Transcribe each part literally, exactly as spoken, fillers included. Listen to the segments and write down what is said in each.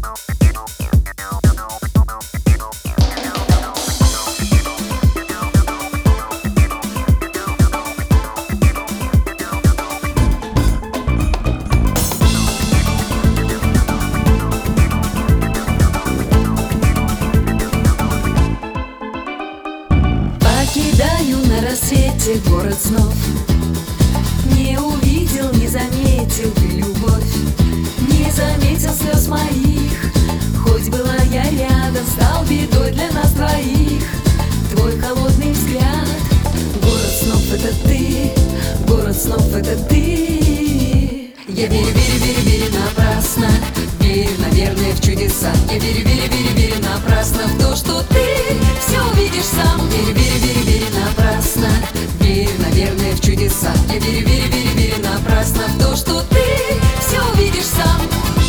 Покидаю на рассвете город снов. Не увидел, не заметил ты любовь, не заметил слез моих. Хоть была я рядом, стал бедой для нас двоих. Твой холодный взгляд. Город снов — это ты, город снов — это ты. Я верю, верю, верю, верю напрасно, верю, наверное, в чудеса. Я верю, верю, верю, верю напрасно в то, что ты все увидишь сам. Верю, верю, верю, верю напрасно, верю, наверное, в чудеса. Я верю, верю, верю, верю напрасно в то, что ты все увидишь сам.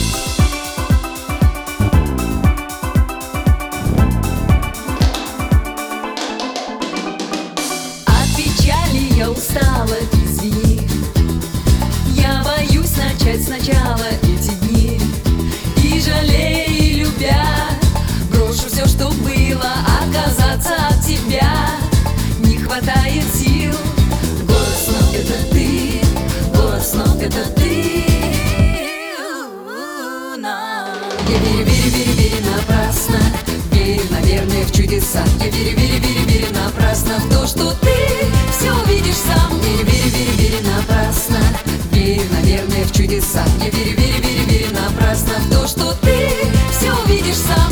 От печали я устала, извини. Я боюсь начать сначала эти дни. И жалея, и любя, брошу все, что было, оказаться от тебя не хватает сил. Город снов — это ты, город снов — это ты. Я верю, верю, верю, верю напрасно, верю, наверное, в чудеса. Я верю, верю, верю, верю напрасно в то, что ты все увидишь сам. Верю, верю, верю, верю напрасно, верю, наверное, в чудеса. Я верю, верю, верю, верю напрасно в то, что ты все увидишь сам.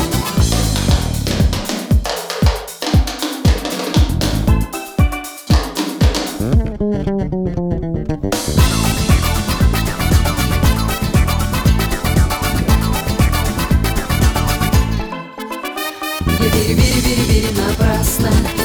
Я верю, верю, верю, верю напрасно,